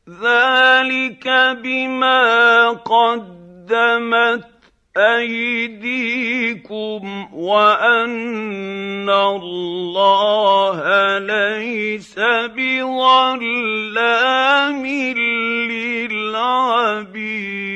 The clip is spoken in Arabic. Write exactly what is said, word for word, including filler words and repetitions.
ذلك بما قدمت أيديكم وأن الله ليس بظلام للعبيد.